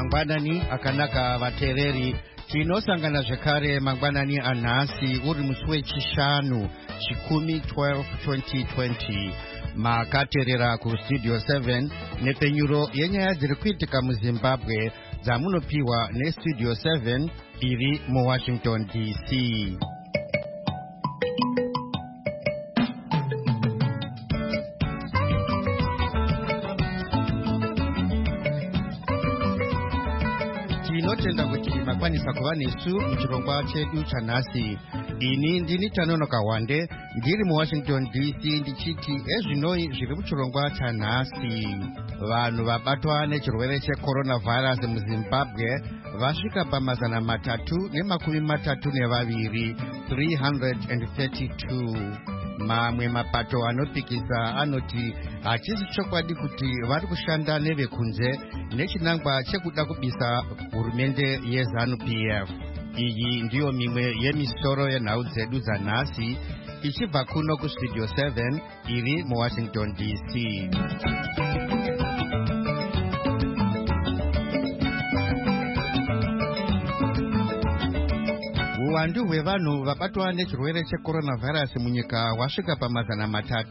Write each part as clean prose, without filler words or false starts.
mangwanani akanaka vateereri. Tinosangana zvekare mangwanani anhasi uri musi wechishanu chikumi 12 2020. Makateerera kustudio 7 nepenyuro yenyaya dziri kuitika muZimbabwe dzamunopiwa nestudio 7 iri muWashington DC. Tinotenda kuti makwanisa kuva nesu muchirongwa chedu chanhasi. Ini ndini Tanonoka Wande ndiri muWashington DC ndichiti ezvinoi zviri muchirongwa chanhasi. Vanhu vabatwa nechirwere checoronavirus muZimbabwe vasvika pamazana 332 332. Mamwe mapato anopikisa anoti hachisi chokwadi kuti vari kushanda nevekunze nechinangwa chekuda kubisa hurumende yeZANU-PF. Iyi ndiyo mimwe yemisoro yenhau dzedu dzanhasi ichibva kuno kustudio 7 iri muWashington DC. Uwandu hwevanhu vabatwa nechirwere checoronavirus munyika hwasvika pamazana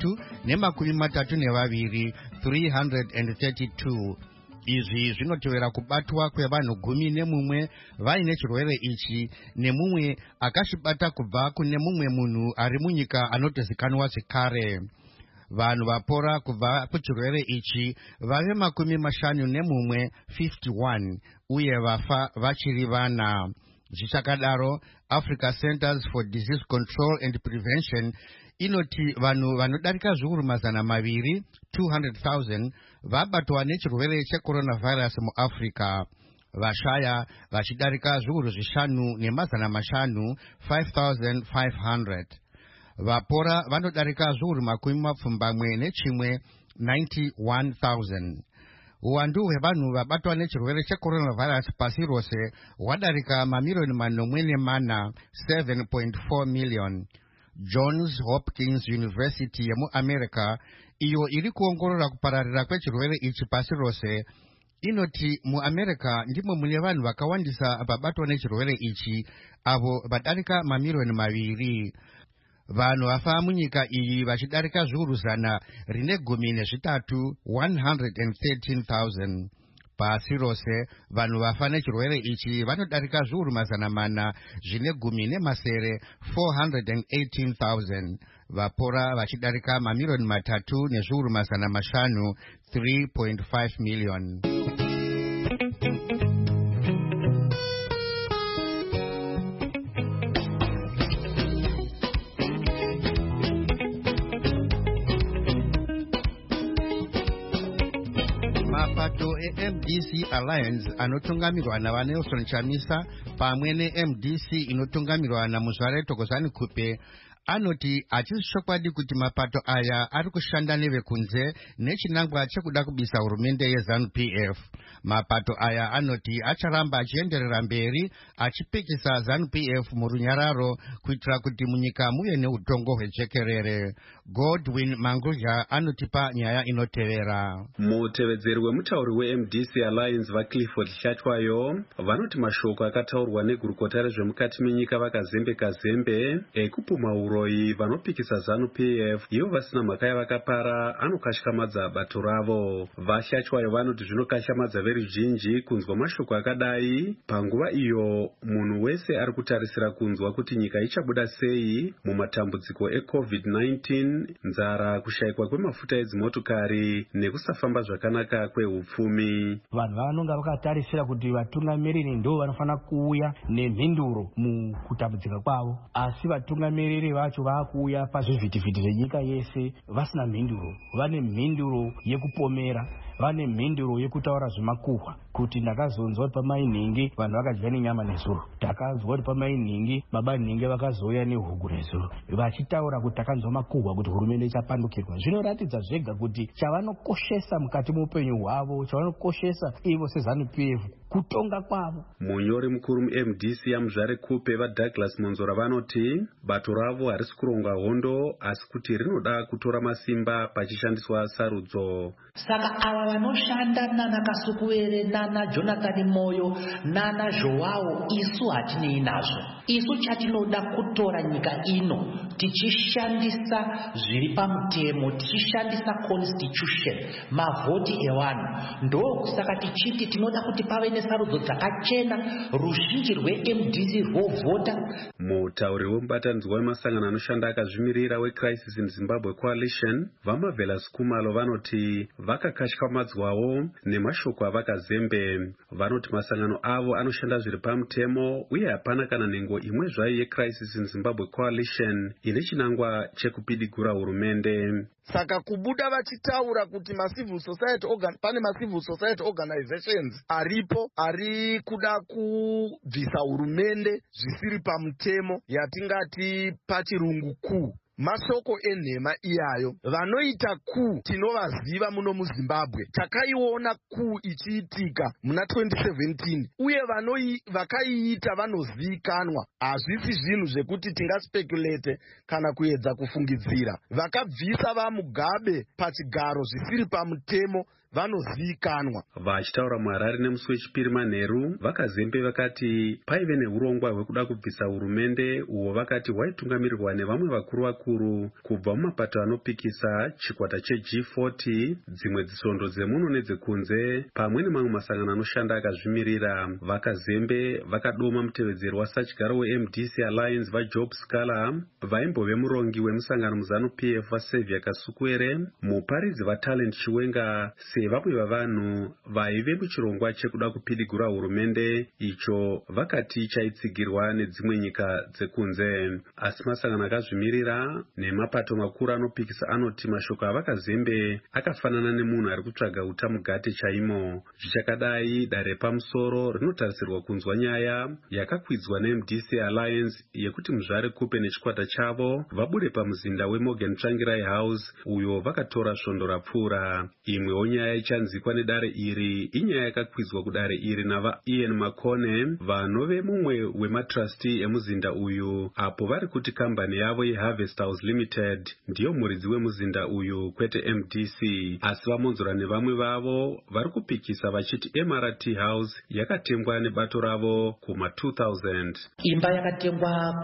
332 332. Izvi zvinotevera kubatwa kwevanhu 11 vaine chirwere ichi nemumwe akachibata kubva kune mumwe munhu ari munyika anotozikanwa zvekare. Vanhu vapora kubva kuchirwere ichi vave 51 51 uye vafa vachiri vana. Zvichakadaro, Africa Centers for Disease Control and Prevention inoti vanhu vanodarika zviuru mazana 200,000 vabatwa nechirwere checoronavirus muAfrica. Vashaya vachidarika zviuru 5 nemazana 5 5,500. Vapora vanodarika zviuru 71 91,000. Uwandu hwevanhu vabatwa nechirwere checoronavirus pasi rose hwadarika mamirioni 4 7.4 million. Johns Hopkins University yemuAmerica, iyo iri kuongorora kupararira kwechirwere ichi pasi rose, inoti muAmerica ndimo mune vanhu vakawandisa vabatwa nechirwere ichi, avo vadarika mamirioni 2. Vanhu vafa munyika iyi vachidarika zviuru 113 113,000. Pasi rose vanhu vafa nechirwere ichi vanodarika zviuru 410 418,000. Vapora vachidarika mamirioni 3 nezviuru 500 3.5 million. Mapato MDC Alliance anotungamirwa naVanelson Chamisa pamwe neMDC inotungamirwa naMuzvare Thokozani Kupe anoti hachisi chokwadi kuti mapato aya ari kushanda nevekunze nechinangwa chekuda kubisa hurumende yeZANU-PF. Mapato aya anoti acharamba achienderera mberi achipikisa ZANU-PF murunyararo kuitira kuti munyika muve neutongo hwejekerere. Godwin Mangudya anotipa nyaya inotevera. Mutevedzeri wemutauri weMDC Alliance vaClifford Hlatwayo vanoti mashoko akataurwa negurukota rezvemukati menyika vakazembe ekupuma uroi vanopikisa ZANU-PF ivo vasina mhaka yavakapara anokashikamadza bato ravo. VaHlatwayo vanoti zvinokashikamadza veruzhinji kunzwa mashoko akadai panguva iyo munhu wese ari kutarisira kunzwa kuti nyika ichabuda sei mumatambudziko eCovid-19, nzara, kushayikwa kwemafuta edzimotokari nekusafamba zvakanaka kwehupfumi. Vanhu vanonga vakatarisira kuti vatungamiriri ndo vanofanira kuuya nemhinduro mukutambudzika kwavo, asi vatungamiriri vacho vakuuya pazvivhitivhiti zvenyika yese vasina mhinduro. Vane mhinduro yekupomera, vane mhinduro yekutaura zvemakuhwa kuti ndakazonzwa kuti pamainhingi vanhu vakadya nenyama nezuro, takazwa kuti pamainhingi baba nhingi vakazouya nehuku nezuro, vachitaura kuti takanzwa makuhwa kuti hurumende ichapandukirwa. Zvinoratidza zvega kuti chavanokoshesa mukati muupenyu hwavo, chavanokoshesa ivo seZANU-PF kutonga kwavo. Munyori mukuru muMDC yaMuzvare Kupe vaDouglas Monzora vanoti bato ravo harisi kuronga hondo asi kuti rinoda kutora masimba pachishandiswa sarudzo. Saka ava vanoshanda nana Kasukuwere nana Jonathan Moyo nana Joao isu hatinei nazvo. Isu chatinoda kutora nyika ino tichishandisa zviri pamutemo, tichishandisa constitution, mavhoti evanhu. Ndokusaka tichiti tinoda kuti pave nesarudzo dzakachena, ruzhinji rweMDC rwovhota. Mutauri wemubatanidzwa wemasangano anoshanda akazvimirira weCrisis in Zimbabwe Coalition, Vamavelas Kumalo vanoti vakakatyamadzwawo nemashoko avakazembe. Vanoti masangano avo anoshanda zviri pamutemo uye hapana kana nhengo imwe zvayo yeCrisis in Zimbabwe Coalition ine chinangwa chekupidigura hurumende. Saka kubuda vachitaura kuti pane macivil society organizations aripo ari kuda kubvisa hurumende zvisiri pamutemo, yatingati pachirungu coup. Mashoko enhema iyayo. Vanoita coup tinovaziva muno muZimbabwe. Takaiona coup ichiitika muna 2017 uye vakaiita vanozivikanwa. Hazvisi zvinhu zvekuti tingaspekulate kana kuedza kufungidzira. Vakabvisa vaMugabe pachigaro zvisiri pamutemo vanozivikanwa. Vachitaura muHarare nemusi wechipiri manheru, vakazembe vakati paive neurongwa hwekuda kubvisa hurumende uwo vakati waitungamirirwa nevamwe vakuru kubva mumapato anopikisa chikwata cheG40, dzimwe dzisondo dzemuno nedzekunze, pamwe nemamwe masangano anoshanda akazvimirira. Vakazembe vakadoma mutevedzeri wasachigaro weMDC Alliance vaJob Scala, vaimbove murongi wemusangano muZANU-PF vaSaviour Kasukwere, muparidzi vaTalent Chiwenga, sevamwe vavanhu vaive muchirongwa chekuda kupidigura hurumende icho vakati chaitsigirwa nedzimwe nyika dzekunze. Asi masangano akazvimirira nemapato makuru anopikisa anoti mashoko avakazembe akafanana nemunhu ari kutsvaga utamugate chaimo. Zvichakadai, dare repamusoro rinotarisirwa kunzwa nyaya yakakwidzwa neMDC Alliance yekuti muzvare Kupe nechikwata chavo vabude pamuzinda weMorgan Tsvangirai House uyo vakatora svondo rapfuura. Imwewo nyaya ichanzikwa nedare iri inyaya yakakwidzwa kudare iri navaIan Makone, vanove mumwe wematrustee emuzinda uyu, apo vari kuti kambani yavo yeHarvest House Limited ndiyo muridzi wemuzinda uyu kwete MDC. Asi vamonzora nevamwe vavo vari kupikisa vachiti MRT House yakatengwa nebato ravo kuma-2000. Imba yakatengwa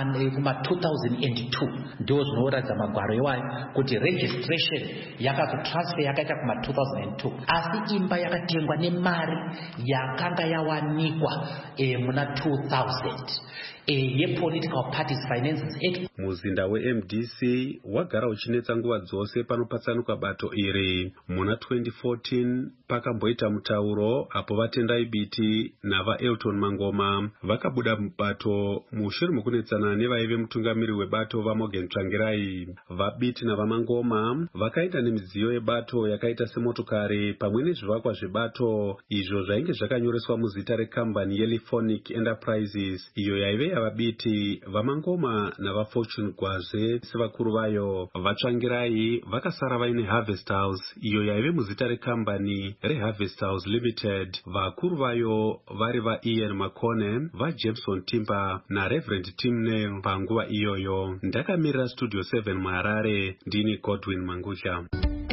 kuma-2002 ndio zvinoratidza magwaro iwayo kuti registration yakazotransfer yakaita kuma-2002. Asi imba yakatengwa nemari yakanga yawanikwa muna 2000 yePolitical Parties Finances Act. Muzinda weMDC wagara uchinetsa nguva dzose panopatsanuka bato iri. Muna 2014 pakamboita mutauro apo vaTendai Biti navaElton Mangoma vakabuda mubato mushure mekunetsana nevaive mutungamiri webato vaMorgan Tsvangirai. VaBiti navaMangoma vakaita nemidziyo yebato yakaita semotokari pamwe nezvivakwa zvebato izvo zvainge zvakanyoreswa muzita rekambani yeLiphonic Enterprises iyo yaive yavaBiti. VaMangoma navaFortune Gwaze sevakuru vayo. VaTsvangirai vakasara vaine Harvest House iyo yaive muzita rekambani reHarvest House Limited, vakuru vayo vari vaIan Makone, vaJameson Timber naReverend Tim Nail. Panguva iyoyo ndakamirira Studio 7 muHarare, ndini Godwin Mangusha.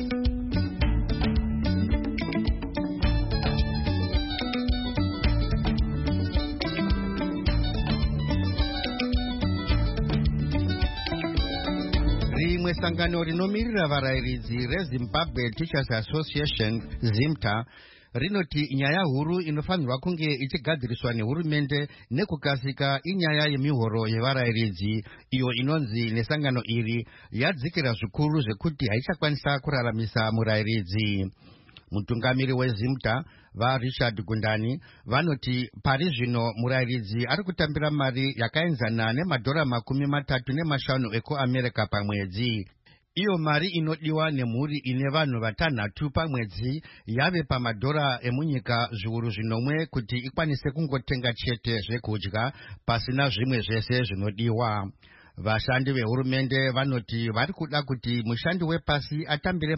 Rimwe sangano rinomirira varayiridzi reZimbabwe Teachers Association ZIMTA rinoti nyaya huru inofanirwa kunge ichigadziriswa nehurumende nekukasika inyaya yemihoro yevarayiridzi iyo inonzi nesangano iri yadzikira zvikuru zvekuti haichakwanisa kuraramisa murayiridzi. Mutungamiri weZIMTA vaRichard Gundani vanoti pari zvino murayiridzi ari kutambira mari yakaenzana $35 ekuAmerica pamwedzi. Iyo mari inodiwa nemhuri ine vanhu vatanhatu pamwedzi yave pamadhora emunyika zviuru zvinomwe kuti ikwanise kungotenga chete zvekudya pasina zvimwe zvese zvinodiwa. Vashandi vehurumende vanoti vari kuda kuti mushandi wepasi atambire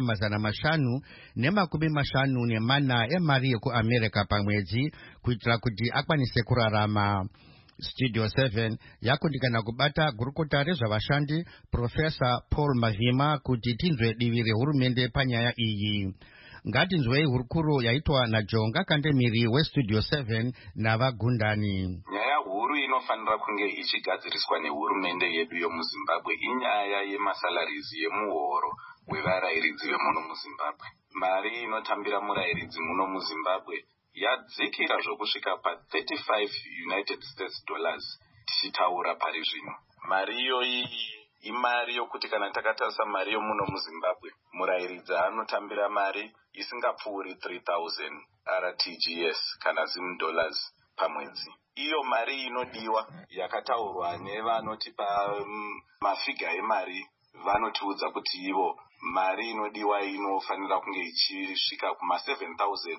$554 emari yekuAmerica pamwedzi kuitira kuti akwanise kurarama. Studio 7 yakundikana kubata gurukota rezvavashandi Professor Paul Mahima kuti tinzwe divi rehurumende panyaya iyi. ngatinzwei hurukuro yaitwa naJonga Kandemiri westudio 7 navagundani. Nyaya huru inofanira kunge ichigadziriswa nehurumende yedu yomuZimbabwe inyaya yemasalaries yemuhoro wevarayiridzi vemuno muZimbabwe. Mari inotambira murayiridzi muno muZimbabwe yadzikira zvokusvika pa$35 United States tichitaura pari zvino. Mari iyoyi imari yokuti kana takatarisa mari yomuno muZimbabwe, murayiridzi anotambira mari isingapfuuri 3,000 RTGS kana $10 pamwedzi. Iyo mari inodiwa yakataurwa nevanoti mafiga emari vanotiudza kuti ivo mari inodiwa inofanira kunge ichisvika kuma$7,000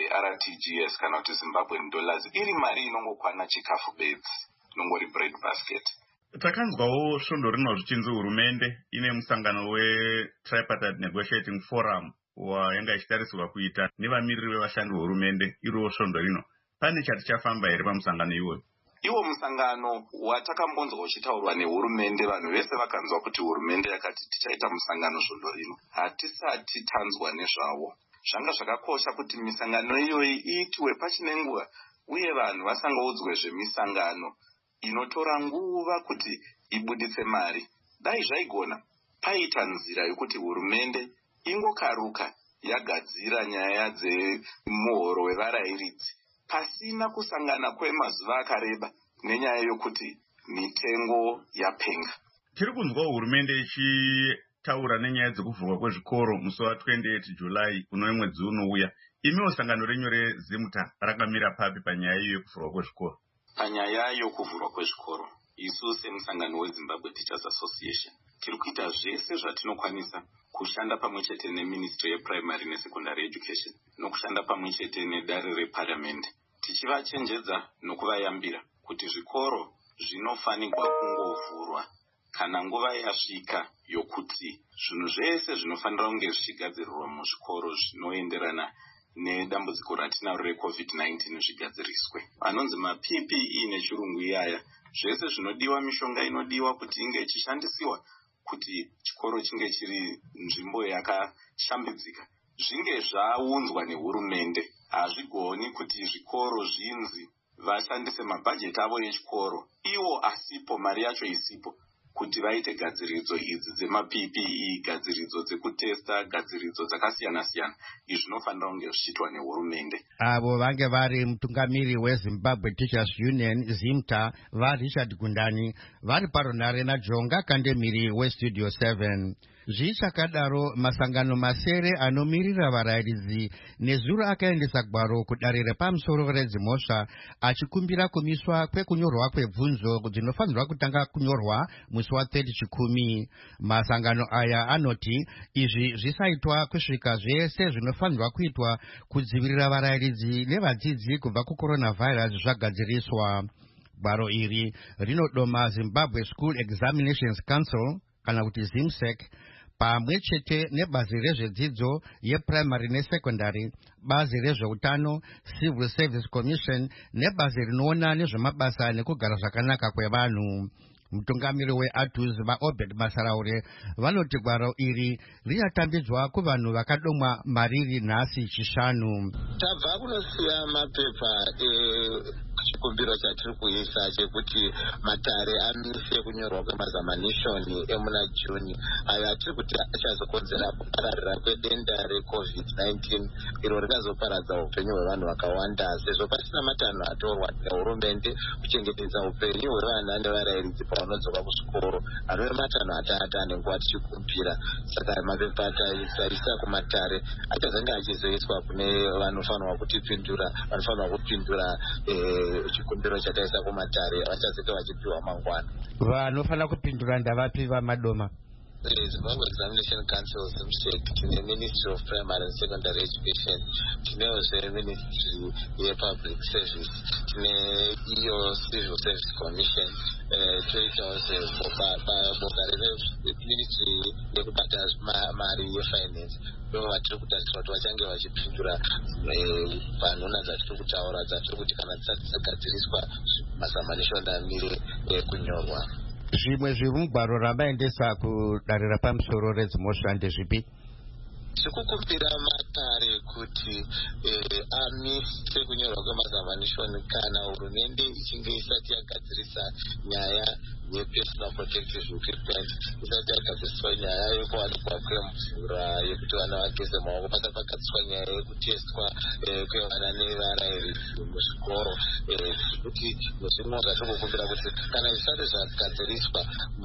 RTGS kana kuti Zimbabwean dollars, iri mari inongokwana chikafu bedzi, inongori bread basket. Takanzwawo svondo rino zvichinzi hurumende ine musangano weTripartite Negotiating Forum wayanga ichitarisirwa kuita nevamiriri vevashandi vehurumende. Iriwo svondo rino pane chati chafamba here pamusangano iwoyo? Iwo musangano watakambonzwa uchitaurwa nehurumende, vanhu vese vakanzwa kuti hurumende yakati tichaita musangano svondo rino. Hatisati tanzwa nezvawo. Zvanga zvakakosha kuti misangano iyoyi iitwe pachine nguva uye vanhu vasangoudzwe zvemisangano inotora nguva kuti ibuditse mari. Dai zvaigona paita nzira yokuti hurumende ingokaruka yagadzira nyaya dzemuhoro wevarayiridzi pasina kusangana kwemazuva akareba nenyaya yokuti mitengo yapenga. Tiri kunzwa hurumende ichitaura nenyaya dzekuvhurwa kwezvikoro musi wa28 July uno mwedzi unouya. Imiwo sangano renyu reZimta rakamira papi panyaya iyo yekuvhurwa kwezvikoro? Panyaya yokuvhurwa kwezvikoro, isu semusangano weZimbabwe Teachers Association tiri kuita zvese zvatinokwanisa kushanda pamwechete neMinistry yePrimary neSecondary Education nokushanda pamwechete nedare reParliament tichivachenjedza nokuvayambira kuti zvikoro zvinofanirwa kungovhurwa kana nguva yasvika yokuti zvinhu zvese zvinofanira kunge zvichigadzirirwa muzvikoro zvinoenderana nedambudziko ratinaro reCovid-19 zvigadziriswe. Anonzi maPPE nechirungu iyaya, zvese zvinodiwa, mishonga inodiwa kuti inge ichishandisiwa kuti chikoro chinge chiri nzvimbo yakashambidzika zvinge zvaunzwa nehurumende. Hazvigoni kuti zvikoro zvinzi vashandise mabhajeti avo echikoro iwo asipo, mari yacho isipo, kuti vaite gadziridzo idzi dzemaPPE, gadziridzo dzekutesta, gadziridzo dzakasiyana-siyana. Izvi zvinofanira kunge zvichiitwa nehurumende. Avo vange vari mutungamiri weZimbabwe Teachers Union Zimta vaRichard Gundani vari parunare naJonga Kandemiri westudio 7. Zvichakadaro masangano masere anomirira varayiridzi nezuro akaendesa gwaro kudare repamusoro redzimhosva achikumbira kumiswa kwekunyorwa kwebvunzo dzinofanirwa kutanga kunyorwa musi wa30 Chikumi. Masangano aya anoti izvi zvisaitwa kusvika zvese zvinofanirwa kuitwa kudzivirira varayiridzi nevadzidzi kubva kucoronavirus zvagadziriswa. Gwaro iri rinodoma Zimbabwe School Examinations Council kana kuti ZIMSEC pamwe chete nebazi rezvedzidzo yeprimary nesekondari, bazi rezveutano Civil Service Commission nebazi rinoona nezvemabasa nekugara zvakanaka kwevanhu. Mutungamiri weATUS vaObed Masaraure vanoti gwaro iri richatambidzwa kuvanhu vakadomwa mariri nhasi chishanu. Tabva kunosiya mapepa chikumbiro chatiri kuisa chekuti matare amise kunyorwa kwemazamanishoni emuna Juni, ayo atiri kuti achazokonzera kupararira kwedenda reCovid-19 iro rikazoparadza upenyu hwevanhu vakawanda, sezvo pasina matanho atorwa nehurumende kuchengetedza upenyu hwevana nevarayiridzi pavanodzoka kuzvikoro, anove matanho atatu anenguva tichikumbira. Saka mapepa ataisa kumatare achazenge achizoiswa kune vanofanirwa kutipindura, vanofanirwa kupindura chikumbiro chataisa kumatare vachazenge vachipiwa mangwana. Vanofanira kupindura ndavapi vamadoma? Zimbabwe Examination Council ZIMSEC, tine Ministry of Primary and Secondary Education, tinezve Ministry yePublic Service, tine iyo Civil Service Commission, toitawo boka reMinistry yekubata mari yefinance. Ivo vatiri kutarisira kuti vachange vachipindura panhuna dzatiri kutaura dzatiri kuti kana dzisati dzagadziriswa mazamanishoni amire kunyorwa. Zvimwe zviri mugwaro ramaendesa kudare repamusoro redzimhosva ndezvipi? Tikukumbira matare kuti amise kunyorwa kwemazamanishoni kana hurumende ichinge isati yagadzirisa nyaya yepersonal protective equipment, isati yagadzirisa nyaya yekuwanikwa kwemvura yekuti vana vageze maoko, pasati pagadzirisa nyaya yekutestwa kwevana nevarairidzi muzvikoro, kuti nezvimwe zvatikukumbira kuti kana zvisati zvagadziriswa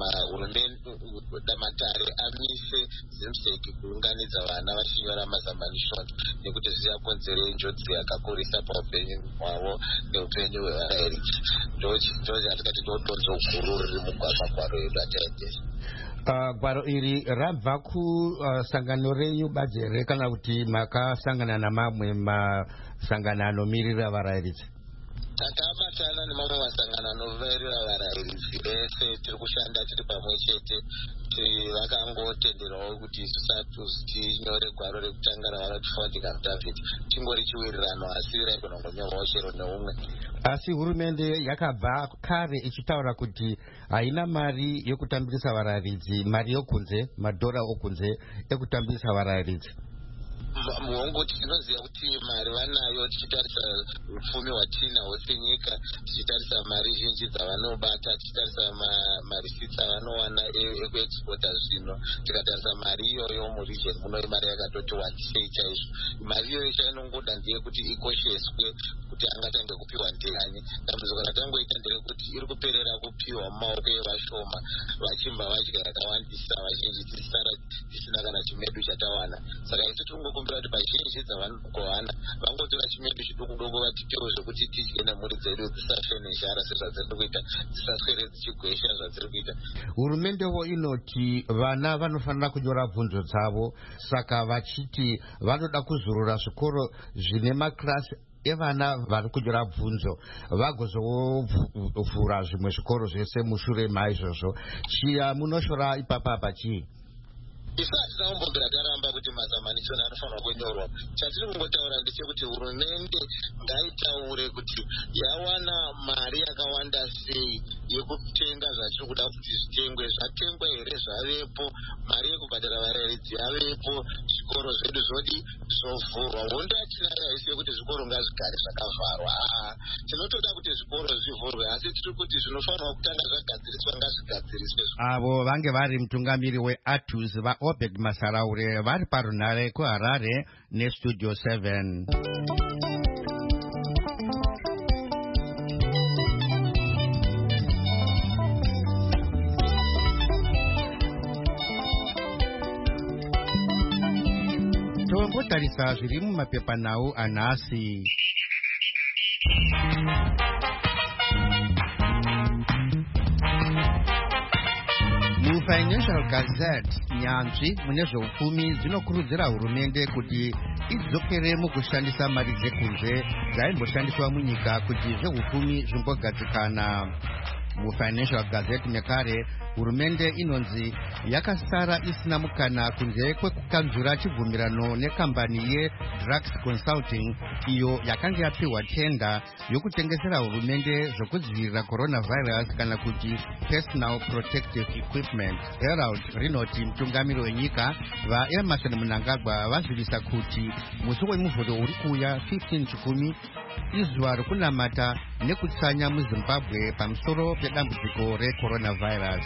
matare amise zimseki kuunganidza vana vachinyora mazamanishoni, nekuti zvichakonzera njodzi yakakurisa paupenyu hwavo neupenyu hwevarairidzi. Ndochatikati ndodonzo guru riri mugwagwa gwaro yedu ataendesa. Gwaro iri rabva kusangano renyu badzi here kana kuti makasangana namamwe masangano anomiririra varairidzi? Takabatana nemamwe masangano anomirira varairidzi ese, tiri kushanda tiri pamwe chete. Vakangotenderawo kuti isatu tinyore gwaro rekutanga ravanoti founding affidavit tingori chiwirirano, asi raigona kungonyorwawo chero neumwe. Asi hurumende yakabva kare ichitaura kuti haina mari yekutambirisa varairidzi, mari yokunze, madhora okunze ekutambirisa varairidzi. Muhongo tinoziva kuti mari vanayo, tichitarisa upfumi hwatinahwo senyika, tichitarisa mari zhinji dzavanobata, tichitarisa marisitsi avanowana ekuexpota zvino, tikatarisa mari iyoyo muregion muno imari yakatoti wandisei chaizvo. Mari iyoyo chainongoda ndeyekuti ikosheswe kuti angatange kupiwa ndiani. Dambudziko ratangoita nderekuti iri kuperera kupiwa mumaoko evashoma, vachimba vadya yakawandisa, vazhinji tisara tisina kana chimedu chatawana. Saka isu tirikumbira kuti pazhinji dzavangowana vangotora chimedu chiduku vatitewo zvekuti tidye nemhuri dzedu, dzisafe nezhara sezvadziri kuita, dzisaswere dzichigwesha zvadziri kuita. Hurumendewo inoti vana vanofanira kunyora bvunzo dzavo, saka vachiti vanoda kuzurura zvikoro zvine makirasi evana vari kunyora bvunzo vagozovhura zvimwe zvikoro zvese mushure maizvozvo. Munoshora ipapa chii? Isu hatina kumbombera taramba kuti mazamanishoni anofanira kunyorwa. Chatiri kungotaura ndechekuti hurumende ngaitaure kuti yawana mari yakawanda sei yekutenga zvatiri kuda kuti zvitengwe, zvatengwa here, zvavepo, mari yekubhadhara varairidzi yavepo, zvikoro zvedu zvodi zvovhurwa. Hondo yatinayo haisi yekuti zvikoro ngazvigare zvakavharwa. Tinotoda kuti zvikoro zvivhurwe, asi tiri kuti zvinofanira kutanga zvagadziriswa ngazvigadziriswe. Avo vange vari mutungamiri weATUS Obed Masaraure vari parunhare kuHarare neStudio 7. Tombotarisa zviri mumapepanhau anhasi. Financial Gazette, nyanzvi mune zveupfumi dzinokurudzira hurumende kuti idzokere mukushandisa mari dzekunze dzaimboshandiswa munyika kuti zveupfumi zvimbogadzikana. MuFinancial Gazette mekare hurumende inonzi yakasara isina mukana kunze kwekukanzura chibvumirano nekambani yeDrax Consulting iyo yakanga yapiwa tenda yokutengesera hurumende zvokudzivirira coronavirus kana kuti personal protective equipment. Herald rinoti mutungamiri wenyika vaEmerson Mnangagwa vazivisa kuti musi wemuvhuro uri kuuya 15 Chikumi izuva rokunamata nekutsanya muZimbabwe pamusoro pedambudziko recoronavirus.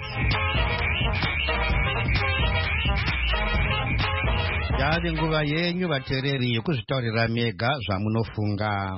Yave nguva yenyu vateereri yokuzvitaurira mega zvamunofunga.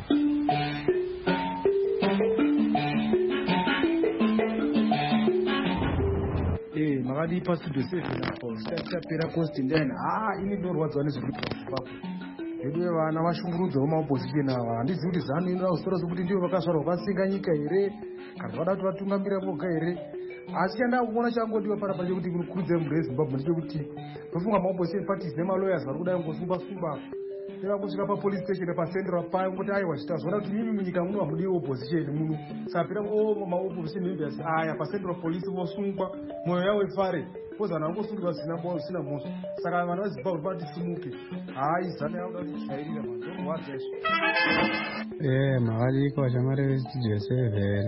Makadi pastudio 7 apo tapera cost ndani ini ndorwadzwa nezvekupa Edu vana vashungurudzawo maopposition ava handizivi kuti zano inoda kustora sokuti ndivo vakazvarwa vasinga nyika here kana vada kuti vatungamira voga here. Asi chandaa kuona changodiwa parapa chekuti kurudzira munhu weZimbabwe ndechekuti tofunga maopposition parties nemalawyers vari kudai ngosumba teva kusvika papolice station pacentral paya ngoti aiwa chitazvona kuti mimi munyika muno hamudi opposition muno sapira maopposition members aya pacentral police vosungwa mwoyo yavo ifare koza nangosungirwa zvisina muso. Saka vana veZimbabwe vati simuke zana yauda kuti chairira mazorwadzaizvo. Makadiko shamwari veStudio 7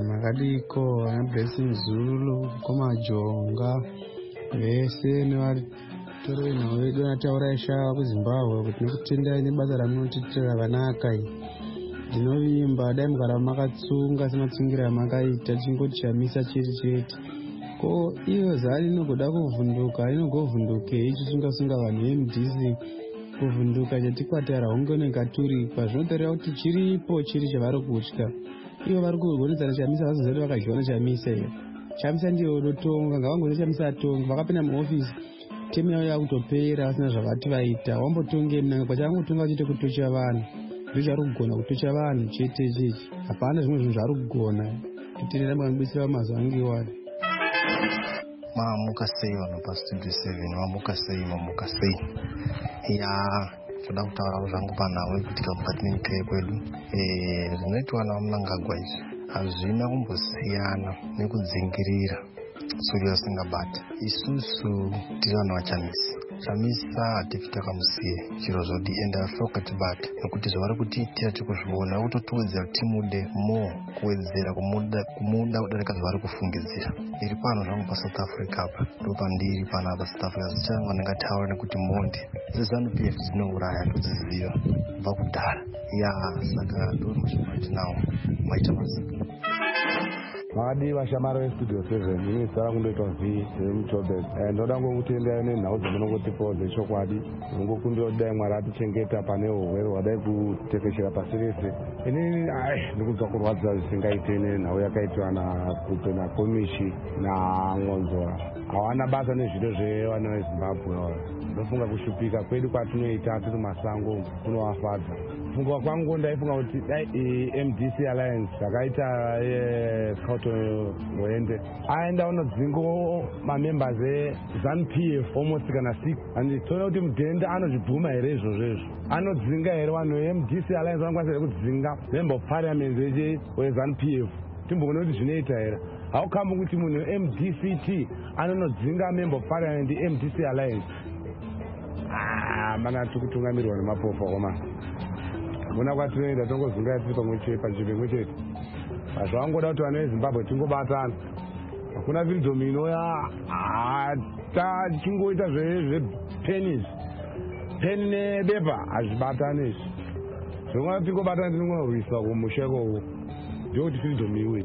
makadiko ana Blessing Zulu komajonga vese mutoro wenhau wedu ataura ishava kuzimbabwe kuti nekutendai nebasa ramunotiitira vanaka ndinovimba dai mukaramba makatsunga sematsungira amakaita chingoti chamisa chete chete ko iyo zari inogoda kuvhunduka inogovhunduke ichisunga-sunga vanhu vemdc kuvhunduka chatikwatara honge nekaturikwa zvinotoreva kuti chiripo chiri chavari kutya ivo vari kugonedzana chamisa vasizoti vakazviona chamisa iyo chamisa ndiyo dotonga ngavangoza chamisa atonga vakapinda muofisi temu yavo yakutopera vasina zvavati vaita wambotonge mnanga pachangotonga vachite kutocha vanhu ndo chari kugona kutocha vanhu chete chechi hapana zvimwe zvinhu zvari kugona kutenera mukandibetsera mazuva ange iwari mamuka sei vanhu pastudio 7 mamuka sei ya toda kutaura zvangu panhau yekuitika mukati menyika yekwedu zvinoitwa namunangagwa izvi hazvina kumbosiyana nekudzingirira suri yasingabata isusu tiri vanhu vachamisa hatifi takamusiye chiro zvodi ende afoka tibata nekuti zvavari kutiitira tikuzviona kutotiwedzera timude more kuwedzera kumuda kudarika zvavari kufungidzira iri pano zvangu paSouth Africa apa ndopandiri pana apa South Africa zichangu ndingataura nekuti monde zezanu-PF dzinouraya todziziva kubva kudhara ya saka ndori muchimati nawo maita mazika Madi vashamari vestudio 7 ini sara kundoitwa vMutobet ndoda ngokutendera nenhau dzamunongotipawo dzechokwadi nongokundira kudai Mwari atichengeta pane urwere hwadai kutekeshera pasi rese inini ndikunzwa kurwadza zvisingaite nenhau yakaitwa naKupe naKomishi naN'onzora hawana basa nezviro zvevana veZimbabwe ndofunga kushupika kwedu kwatinoita tiri masango kunovafadza funga kwangu ndaifunga kuti dai MDC Alliance zvakaita Kauto Mwende aenda unodzingo mamembers eZANU-PF almost kana 6 anditoona kuti mudhende anozvibvuma here izvozvo anodzinga here vanhu veMDC Alliance vanokwanisa here kudzinga member of parliament weZANU-PF timboona kuti zvinoita here haukambo kuti munhu weMDCT anonodzinga member of parliament MDC Alliance mana tikutungamirwa nemapofa koma kuna kwatinoenda tongozunga tiri panzvimbo imwe chete zvangoda kuti vanhu veZimbabwe tingobatana hakuna freedom inoya tachingoita zvepeni nebepa hazvibatani izvi zvongona tingobatana tinongonorwisa kumusha ikoku ndokuti freedom iwe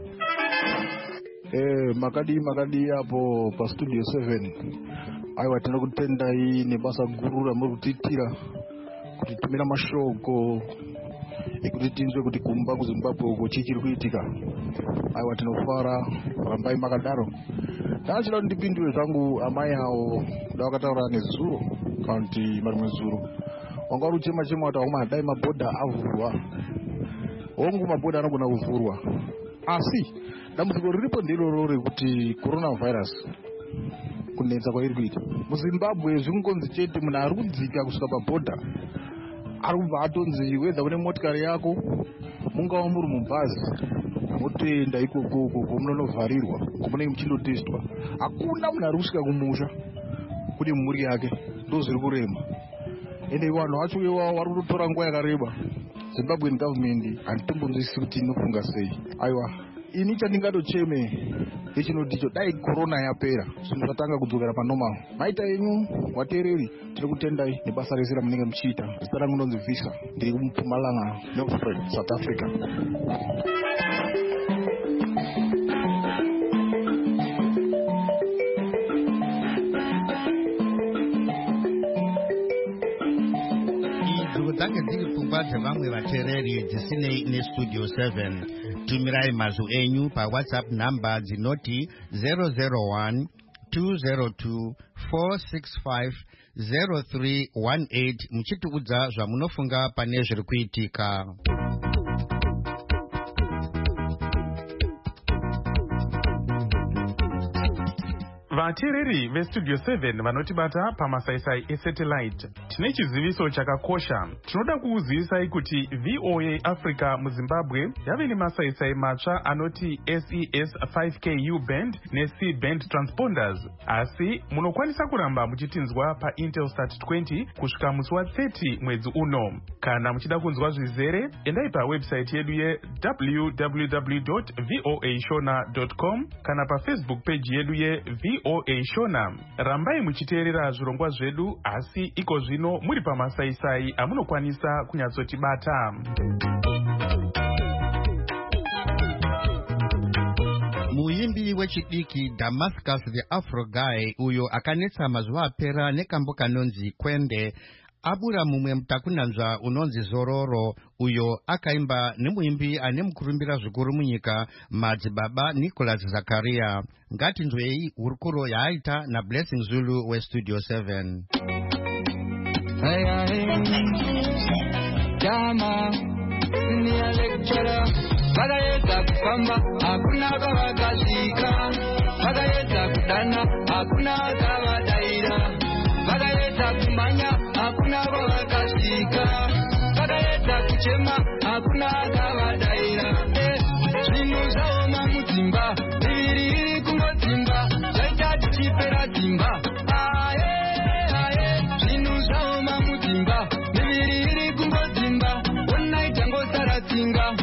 makadi apo pastudio 7 aiwa tinoda kutendai nebasa guru ramuri kutiitira kuti tumira mashoko ekuti tinzwe kuti kumba kuZimbabwe uko chii chiri kuitika aiwa tinofara rambai makadaro ndachida kuti ndipindure zvangu amai awo ndavakataura nezuro kana kuti marimwe zuro wanga uri uchema kuti auma dai mabhodha avhurwa hongu mabhodha anogona kuvhurwa asi dambudziko riripo ndiroro rekuti coronavirus kunetsa kwairi kuita muZimbabwe zvingonzi chete munhu ari kudzika kusvika pabhodha ari kubva atonzi wedza kune motikari yako mungava muri mubhazi motoenda ikoko munonovharirwa komunenge muchindotestwa hakuna munhu ari kusvika kumusha kune mhuri yake ndo zviri kurema ende vanhu vacho iwavo vari kutotora nguva yakareba Zimbabwean government handitombonzwisisi kuti inofunga sei aiwa ini chandingatocheme ndechinodicho dai corona yapera zvinhu zvatanga kudzokera panormal maita yenyu wateereri tiri kutendai nebasa rese ramunenge muchiita zita rangu ndonzi Visa ndiri kuMpumalanga Nelspruit South Africa idzo dzange dziri pfungwa dzevamwe vateereri dzisinei nestudio 7 tumirai mazwi enyu paWhatsApp namba dzinoti 001 202 465 0318 muchitiudza zvamunofunga pane zviri kuitika. vateereri vestudio 7 vanotibata pamasaisai esatellite tine chiziviso chakakosha. Tinoda kukuzivisai kuti VOA Africa muZimbabwe yave nemasaisai matsva anoti SES 5K U-band neC band transponders, asi munokwanisa kuramba muchitinzwa paIntelsat 20 kusvika musi wa30 mwedzi uno. Kana muchida kunzwa zvizere, endai pawebsite yedu ye www.voashona.com kana pafacebook page yedu ye VOA Shona. Rambai muchiteerera zvirongwa zvedu, asi iko zvino muri pamasaisai amunokwanisa kunyatsotibata. Muimbi wechidiki Damascus the Afro Guy uyo akanetsa mazuva apera nekambo kanonzi Kwende abura mumwe mutakunanzva unonzi Zororo uyo akaimba nemuimbi ane mukurumbira zvikuru munyika madzibaba Nicholas Zakaria. Ngatinzwei hurukuro yaaita na Blessing Zulu weStudio 7. Vakayedza kufamba hakuna kavakasvika, vakayedza kudana hakuna kavadaira, vakayedza kumhanya hakuna kwavakasvika, vakayedza kuchema hakuna kavadaira. Zvinhu zvaoma mudzimba, miviri iri kungodzimba, zvaita tichipera dzimba. Zvinhu zvaoma mudzimba, miviri iri kungodzimba, onai tangosara tsinga.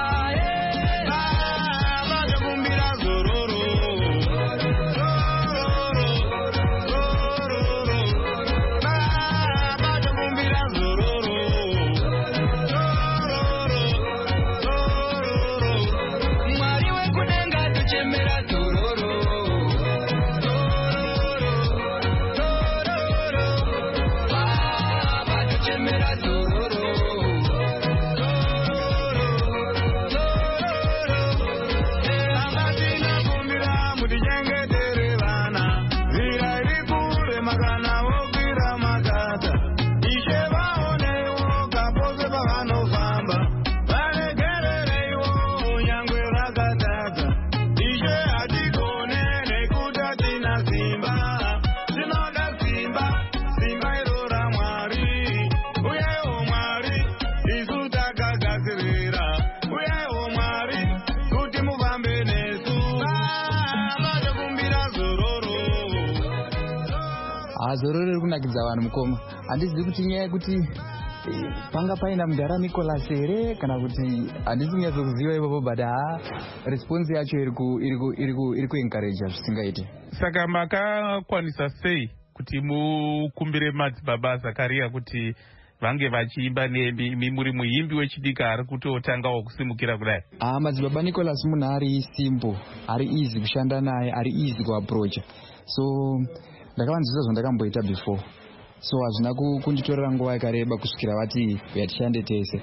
Zororo riri kunakidza vanhu mukoma. Handizivi kuti nyaya yekuti panga paina mudhara Nicholas here kana kuti handisi kunyatsokuziva ipapo, but response yacho iri kuencourage zvisingaiti. Saka makakwanisa sei kuti mukumbire madzibaba Zakaria kuti vange vachiimba nemi muri muimbi wechidika ari kutotangawo kusimukira kudai? Madzibaba Nicholas munhu ari simple, ari easy kushanda naye, ari easy kuapproach. So ndakavanzisa zvandakamboita before, so hazvina kunditorera nguva yakareba kusvikira vati yatishande tese.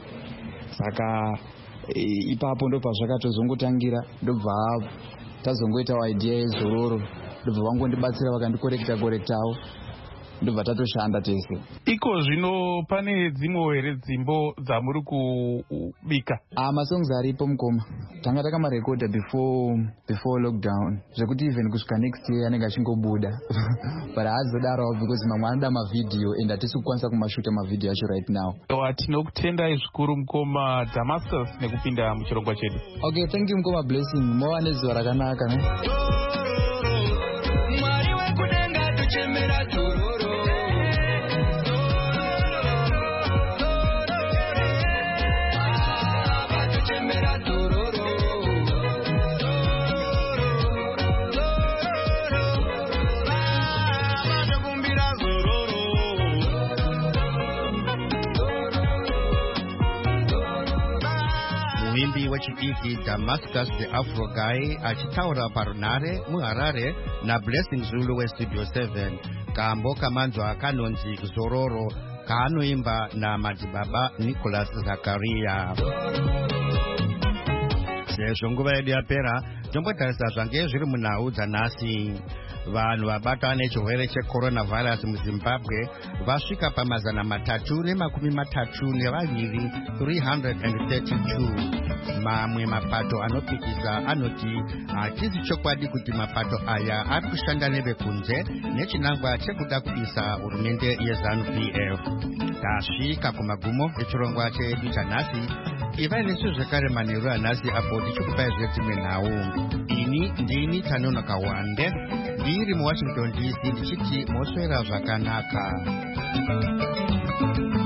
Saka ipapo ndo pazvakatozongotangira, ndobva tazongoitawo idea yeZororo, ndobva vangondibatsira vakandikorektawo, ndobva tatoshanda tese. Iko zvino pane dzimwe here dzimbo dzamuri kubika? Masongs aripo mukoma, tanga takamarekodha before lockdown, zvekuti even kusvika next year anenge achingobuda but haazodarawo because mamwe anoda mavidhiyo and hatisi kukwanisa kumashuta mavidhiyo acho right now. Tinokutendai zvikuru mukoma Damascus nekupinda muchirongwa chedu. Okay, thank you mukoma Blessing, mova nezuva rakanaka ne? Mwari wekudenga tuchemera Zororo. Muimbi wechidiki Damascus the Afro Guy achitaura parunare muHarare na Blessing Zulu weStudio 7. Kambo kamanzwa kanonzi Zororo kaanoimba na madzibaba Nicholas Zakaria. Sezvo nguva yedu yapera, tombotarisa zvange zviri munhau dzanhasi. Vanhu vabatwa nechirwere cheCoronavirus muZimbabwe vasvika pa332 332. Mamwe mapato anopikisa anoti hatisi chokwadi kuti mapato aya ari kushanda nevekunze nechinangwa chekuda kuisa hurumende yeZANU-PF. Tasvika kumagumo echirongwa chedu chanhasi. Ivai nesu zvekare manheru anhasi apo tichikupai zvedzimwe nhau. Ini ndini Tanono Kawande, ndiri muWashington DC ndichiti moswera zvakanaka.